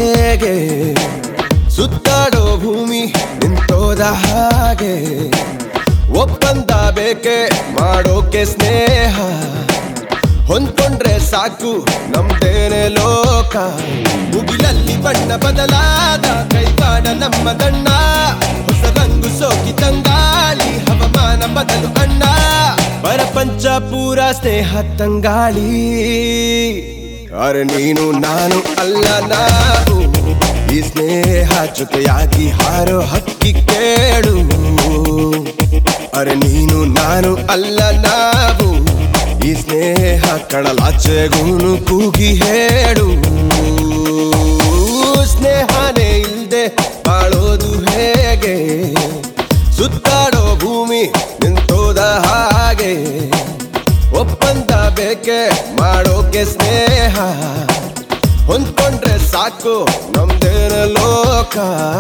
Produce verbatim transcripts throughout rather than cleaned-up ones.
ಹೇಗೆ ಸುತ್ತಾಡೋ ಭೂಮಿ ನಿಂತೋದ ಹಾಗೆ ಒಪ್ಪಂದ ಬೇಕೆ ಮಾಡೋಕೆ ಸ್ನೇಹ ಹೊಂದ್ಕೊಂಡ್ರೆ ಸಾಕು ನಮ್ದೇನೆ ಲೋಕ ಮುಗಿಲಲ್ಲಿ ಬಣ್ಣ ಬದಲಾದ ಕೈವಾಡ ನಮ್ಮ ಗಣ್ಣ ಹೊಸ ರಂಗು ಸೋಕಿ ತಂಗಾಳಿ ಹವಾಮಾನ ಬದಲು ಅಣ್ಣ ಪರಪಂಚ ಪೂರ ಸ್ನೇಹ ತಂಗಾಳಿ ಅರೆ ನೀನು ನಾನು ಅಲ್ಲ ನಾವು ಈ ಸ್ನೇಹ ಜೊತೆಯಾಗಿ ಹಾರೋ ಹಕ್ಕಿ ಕೇಳು ಅರೆ ನೀನು ನಾನು ಅಲ್ಲ ನಾವು ಈ ಸ್ನೇಹ ಕಡಲಾಚೆಗೂನು ಕೂಗಿ ಹೇಳು ಸ್ನೇಹನೇ ಇಲ್ದೆ ಬಾಳೋದು ಹೇಗೆ ಸುತ್ತಾಡೋ ಭೂಮಿ ನಿಂತೋದ ಹಾಗೆ ಒಪ್ಪಂದ ಬೇಕೆ ಮಾಡೋಕೆ ಸ್ನೇಹ ಹೊಂದ್ಕೊಂಡ್ರೆ ಸಾಕು ನಮ್ದೇನ ಲೋಕ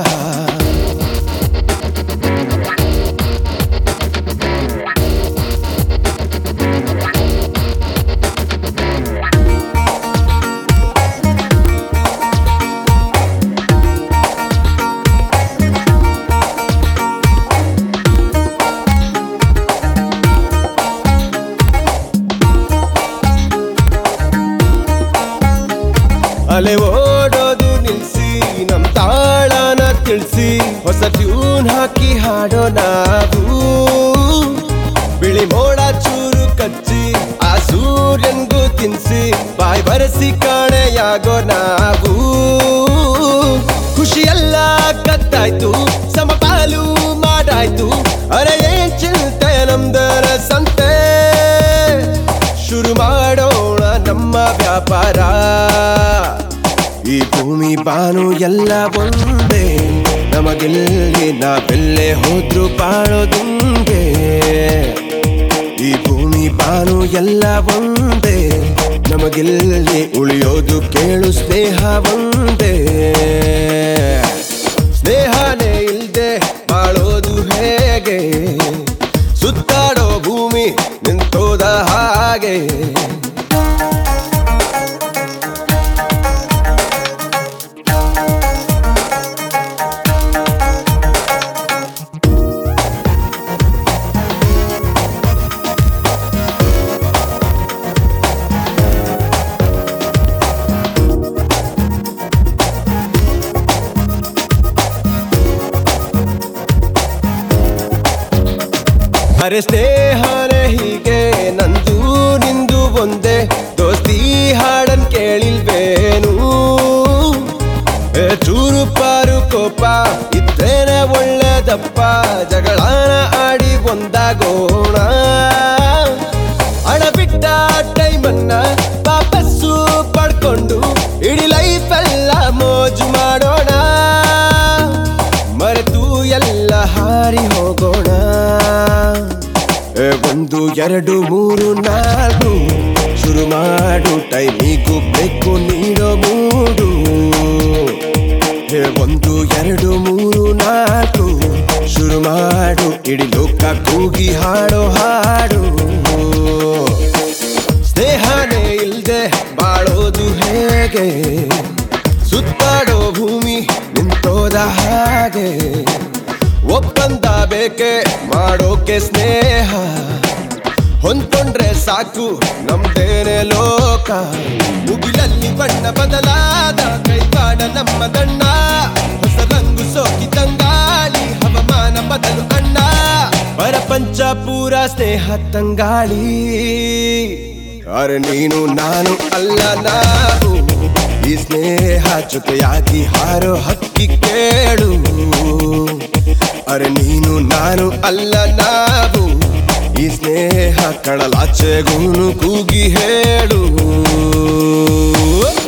ಅಲೆ ಓಡೋದು ನಿಲ್ಸಿ ನಮ್ ತಾಳನ ತಿಳಿಸಿ ಹೊಸ ಟ್ಯೂನ್ ಹಾಕಿ ಹಾಡೋ ನಾವು ಬಿಳಿ ಮೋಡ ಚೂರು ಕಚ್ಚಿ ಆ ಸೂರ್ಯನ್ಗೂ ತಿನ್ಸಿ ಬಾಯ್ ಬರೆಸಿ ಕಾಣೆಯಾಗೋ ನಾವು ಖುಷಿಯೆಲ್ಲ ಕತ್ತಾಯ್ತು ಸಮಪಾಲು ಮಾಡಾಯ್ತು ಅರೆ ಏನ್ ಚಿಂತೆ ನಮ್ದರ ಸಂತೆ ಶುರು ಮಾಡೋಣ ನಮ್ಮ ವ್ಯಾಪಾರ ಈ ಭೂಮಿ ಬಾನು ಎಲ್ಲ ಒಂದೇ ನಮಗೆಲ್ಲಿ ನಾವೆಲ್ಲೇ ಹೋದ್ರು ಬಾಳೋದುಂಗೆ ಈ ಭೂಮಿ ಬಾನು ಎಲ್ಲ ಒಂದೇ ನಮಗೆಲ್ಲಿ ಉಳಿಯೋದು ಕೇಳು ಸ್ನೇಹ ಒಂದೇ ಸ್ನೇಹನೇ ಇಲ್ದೆ ಬಾಳೋದು ಹೇಗೆ ಸುತ್ತಾಡೋ ಭೂಮಿ ನಿಂತೋದ ಹಾಗೆ ಅರೆ ಸ್ನೇಹನೇ ಹೀಗೆ ನಂದು ನಿಂದು ಒಂದೇ ದೋಸ್ತಿ ಹಾಡನ್ ಕೇಳಿಲ್ವೇನು ಚೂರು ಪಾರು ಕೋಪ ಇದ್ದೇನೆ ಒಳ್ಳೆದಪ್ಪ ಜಗಳಾನ ಆಡಿ ಒಂದಾಗೋಣ ಹಣ ಬಿಟ್ಟ ಟೈಮನ್ನ ವಾಪಸ್ಸು ಪಡ್ಕೊಂಡು ಇಡೀ ಲೈಫ್ ಎಲ್ಲ ಮೋಜು ಮಾಡೋಣ ಮರೆತು ಎಲ್ಲ ಹಾರಿ ಹೋಗೋಣ ಒಂದು ಎರಡು ಮೂರು ನಾಲ್ಕು ಶುರು ಮಾಡು ಟೈಮಿಗೂ ಬೇಕು ನೀಡೋ ಮೂಡು ಒಂದು ಎರಡು ಮೂರು ನಾಲ್ಕು ಶುರು ಮಾಡು ಇಡೀ ಲೋಕ ಕೂಗಿ ಹಾಡೋ ಹಾಡು ಸ್ನೇಹನೇ ಇಲ್ದೆ ಬಾಳೋದು ಹೇಗೆ ಸುತ್ತಾಡೋ ಭೂಮಿ ನಿಂತೋದ ಹಾಗೆ ಒಪ್ಪಂದ ಬೇಕೆ ಮಾಡೋಕೆ ಸ್ನೇಹ ಹೊಂದ್ಕೊಂಡ್ರೆ ಸಾಕು ನಮ್ದೇನೆ ಲೋಕ ಮುಗಿಲಲ್ಲಿ ಬಣ್ಣ ಬದಲಾದ ಕೈವಾಡ ನಮ್ಮ ಗಣ್ಣ ಹೊಸ ರಂಗು ಸೋಕಿ ತಂಗಾಳಿ ಹವಾಮಾನ ಬದಲು ಅಣ್ಣ ಪರಪಂಚ ಪೂರ ಸ್ನೇಹ ತಂಗಾಳಿ ಅರೆ ನೀನು ನಾನು ಅಲ್ಲ ನಾವು ಈ ಸ್ನೇಹ ಜೊತೆಯಾಗಿ ಹಾರೋ ಹಕ್ಕಿ ಕೇಳು ಅರೆ ನೀನು ನಾನು ಅಲ್ಲ ನಾವು ಈ ಸ್ನೇಹ ಕಡಲಾಚೆಗೂನು ಕೂಗಿ ಹೇಳು